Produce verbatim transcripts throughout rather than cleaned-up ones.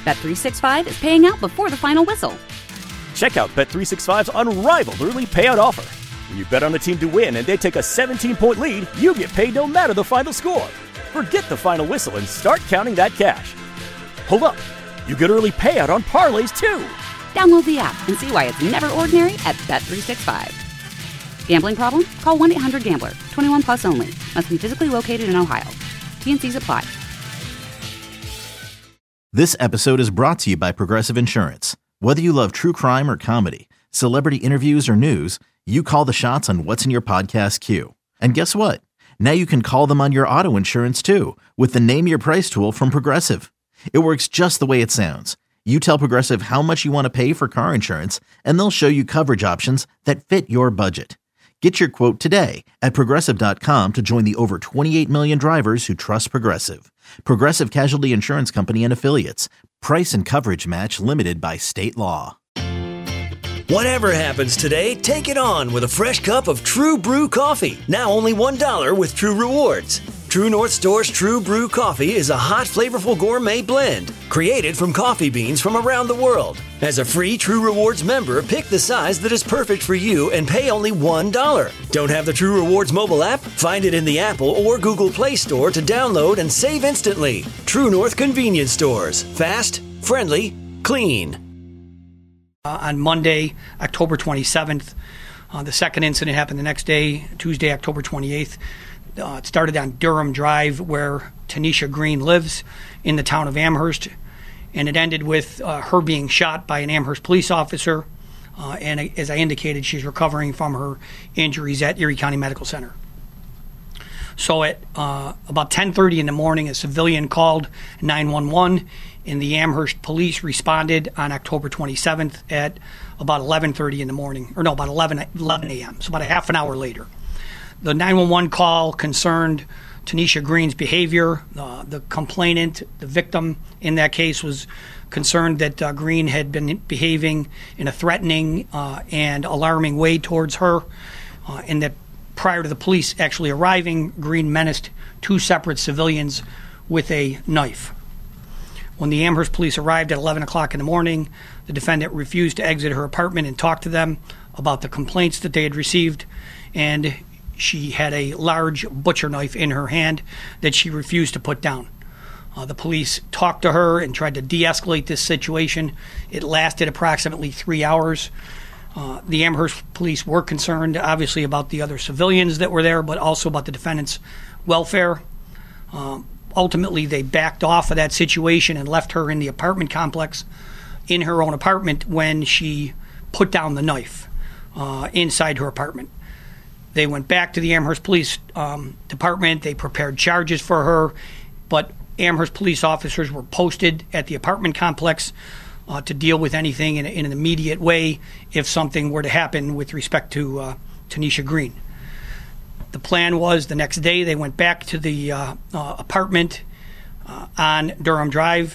Bet three sixty-five is paying out before the final whistle. Check out Bet three sixty-five's unrivaled early payout offer. When you bet on a team to win and they take a seventeen-point lead, you get paid no matter the final score. Forget the final whistle and start counting that cash. Hold up. You get early payout on parlays, too. Download the app and see why it's never ordinary at Bet three sixty-five. Gambling problem? Call one eight hundred gambler. twenty-one plus only. Must be physically located in Ohio. T N Cs apply. This episode is brought to you by Progressive Insurance. Whether you love true crime or comedy, celebrity interviews or news, you call the shots on what's in your podcast queue. And guess what? Now you can call them on your auto insurance too with the Name Your Price tool from Progressive. It works just the way it sounds. You tell Progressive how much you want to pay for car insurance, and they'll show you coverage options that fit your budget. Get your quote today at Progressive dot com to join the over twenty-eight million drivers who trust Progressive. Progressive Casualty Insurance Company and Affiliates. Price and coverage match limited by state law. Whatever happens today, take it on with a fresh cup of True Brew coffee. Now only one dollar with True Rewards. True North Store's True Brew coffee is a hot, flavorful gourmet blend created from coffee beans from around the world. As a free True Rewards member, pick the size that is perfect for you and pay only one dollar. Don't have the True Rewards mobile app? Find it in the Apple or Google Play Store to download and save instantly. True North Convenience Stores. Fast, friendly, clean. Uh, on Monday, October twenty-seventh, uh, the second incident happened the next day, Tuesday, October twenty-eighth. Uh, it started on Durham Drive, where Tanisha Green lives in the town of Amherst, and it ended with uh, her being shot by an Amherst police officer. Uh, and as I indicated, she's recovering from her injuries at Erie County Medical Center. So at uh, about ten thirty in the morning, a civilian called nine one one, and the Amherst police responded on October twenty-seventh at about eleven thirty in the morning, or no, about eleven a.m., so about a half an hour later. The nine one one call concerned Tanisha Green's behavior. Uh, the complainant, the victim in that case, was concerned that uh, Green had been behaving in a threatening uh, and alarming way towards her, uh, and that prior to the police actually arriving, Green menaced two separate civilians with a knife. When the Amherst police arrived at eleven o'clock in the morning, the defendant refused to exit her apartment and talk to them about the complaints that they had received, and she had a large butcher knife in her hand that she refused to put down. Uh, the police talked to her and tried to de-escalate this situation. It lasted approximately three hours. Uh, the Amherst police were concerned, obviously, about the other civilians that were there, but also about the defendant's welfare. Um, ultimately, they backed off of that situation and left her in the apartment complex in her own apartment when she put down the knife uh, inside her apartment. They went back to the Amherst Police um, Department. They prepared charges for her, but Amherst police officers were posted at the apartment complex uh, to deal with anything in, in an immediate way if something were to happen with respect to uh, Tanisha Green. The plan was the next day they went back to the uh, uh, apartment uh, on Durham Drive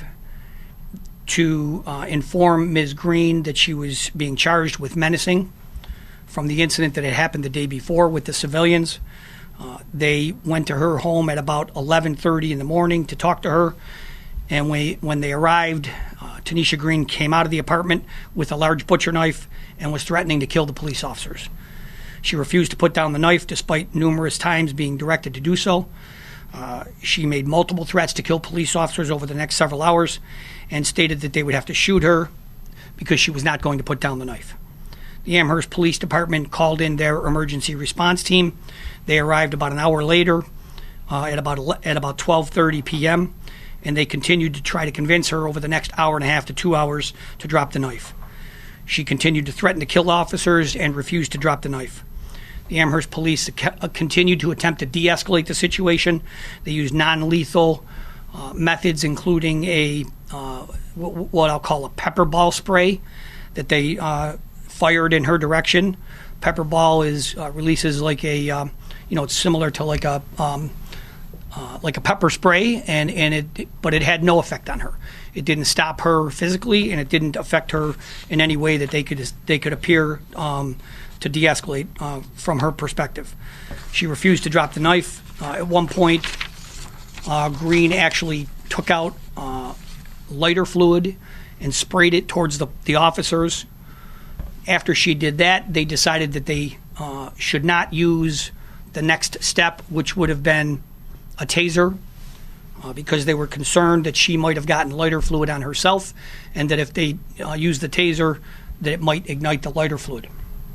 to uh, inform Miz Green that she was being charged with menacing from the incident that had happened the day before with the civilians. Uh, they went to her home at about eleven thirty in the morning to talk to her, and we, when they arrived, uh, Tanisha Green came out of the apartment with a large butcher knife and was threatening to kill the police officers. She refused to put down the knife despite numerous times being directed to do so. Uh, she made multiple threats to kill police officers over the next several hours and stated that they would have to shoot her because she was not going to put down the knife. The Amherst Police Department called in their emergency response team. They arrived about an hour later uh, at about at about twelve thirty p.m., and they continued to try to convince her over the next hour and a half to two hours to drop the knife. She continued to threaten to kill officers and refused to drop the knife. The Amherst police continued to attempt to de-escalate the situation. They used non-lethal uh, methods, including a uh, what I'll call a pepper ball spray that they uh, fired in her direction. Pepper ball is uh, releases like a, um, you know, it's similar to like a um, uh, like a pepper spray, and and it, but it had no effect on her. It didn't stop her physically, and it didn't affect her in any way that they could they could appear um, to de-escalate uh, from her perspective. She refused to drop the knife. Uh, at one point, uh, Green actually took out uh, lighter fluid and sprayed it towards the, the officers. After she did that, they decided that they uh, should not use the next step, which would have been a taser, uh, because they were concerned that she might have gotten lighter fluid on herself, and that if they uh, used the taser, that it might ignite the lighter fluid.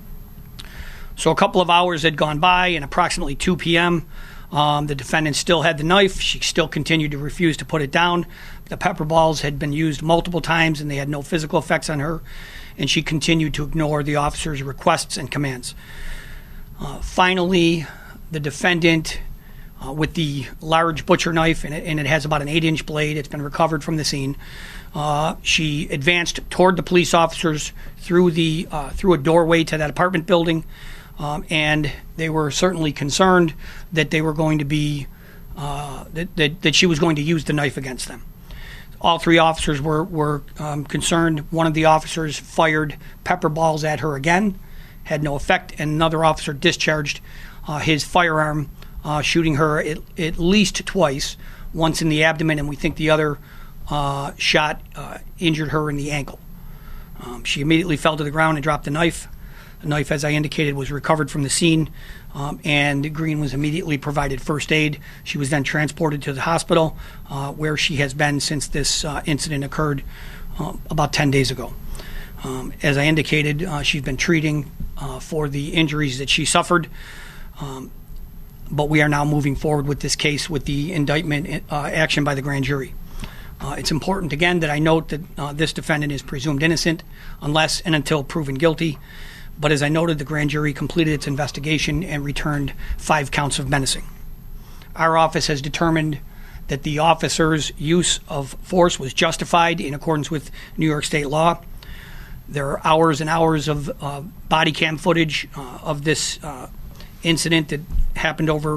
So a couple of hours had gone by, and approximately two p.m., um, the defendant still had the knife. She still continued to refuse to put it down. The pepper balls had been used multiple times, and they had no physical effects on her, and she continued to ignore the officer's requests and commands. Uh, finally, the defendant, uh, with the large butcher knife, and it, and it has about an eight-inch blade, it's been recovered from the scene, uh, she advanced toward the police officers through the uh, through a doorway to that apartment building, um, and they were certainly concerned that they were going to be uh, that, that that she was going to use the knife against them. All three officers were were um, concerned. One of the officers fired pepper balls at her again, had no effect, and another officer discharged uh, his firearm, uh, shooting her at, at least twice, once in the abdomen, and we think the other uh, shot uh, injured her in the ankle. Um, she immediately fell to the ground and dropped the knife. The knife, as I indicated, was recovered from the scene, um, and Green was immediately provided first aid. She was then transported to the hospital, uh, where she has been since this uh, incident occurred uh, about ten days ago. Um, as I indicated, uh, she's been treating uh, for the injuries that she suffered, um, but we are now moving forward with this case with the indictment uh, action by the grand jury. Uh, it's important, again, that I note that uh, this defendant is presumed innocent unless and until proven guilty. But as I noted, the grand jury completed its investigation and returned five counts of menacing. Our office has determined that the officer's use of force was justified in accordance with New York State law. There are hours and hours of uh, body cam footage uh, of this uh, incident that happened over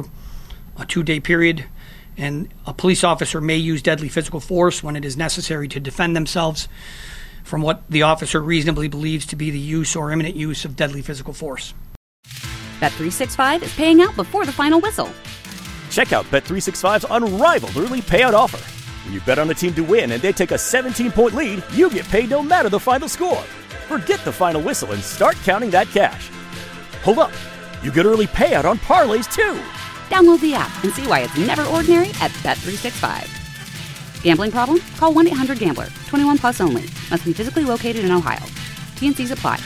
a two-day period, and a police officer may use deadly physical force when it is necessary to defend themselves from what the officer reasonably believes to be the use or imminent use of deadly physical force. Bet three sixty-five is paying out before the final whistle. Check out Bet three sixty-five's unrivaled early payout offer. When you bet on a team to win and they take a seventeen-point lead, you get paid no matter the final score. Forget the final whistle and start counting that cash. Hold up. You get early payout on parlays, too. Download the app and see why it's never ordinary at Bet three sixty-five. Gambling problem? Call one eight hundred gambler. twenty-one plus only. Must be physically located in Ohio. T N Cs apply.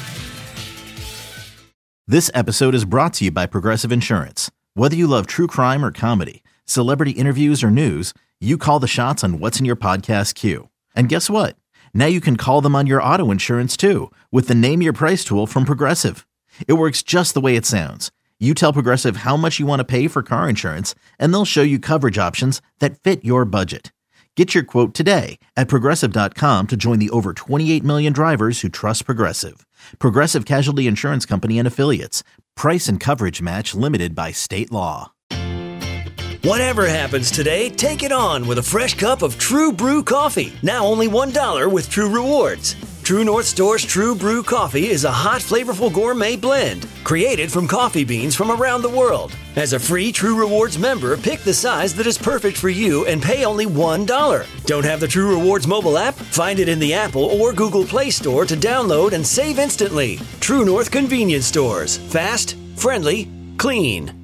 This episode is brought to you by Progressive Insurance. Whether you love true crime or comedy, celebrity interviews or news, you call the shots on what's in your podcast queue. And guess what? Now you can call them on your auto insurance too with the Name Your Price tool from Progressive. It works just the way it sounds. You tell Progressive how much you want to pay for car insurance, and they'll show you coverage options that fit your budget. Get your quote today at Progressive dot com to join the over twenty-eight million drivers who trust Progressive. Progressive Casualty Insurance Company and Affiliates. Price and coverage match limited by state law. Whatever happens today, take it on with a fresh cup of True Brew coffee. Now only one dollar with True Rewards. True North Store's True Brew coffee is a hot, flavorful gourmet blend created from coffee beans from around the world. As a free True Rewards member, pick the size that is perfect for you and pay only one dollar. Don't have the True Rewards mobile app? Find it in the Apple or Google Play Store to download and save instantly. True North Convenience Stores. Fast, friendly, clean.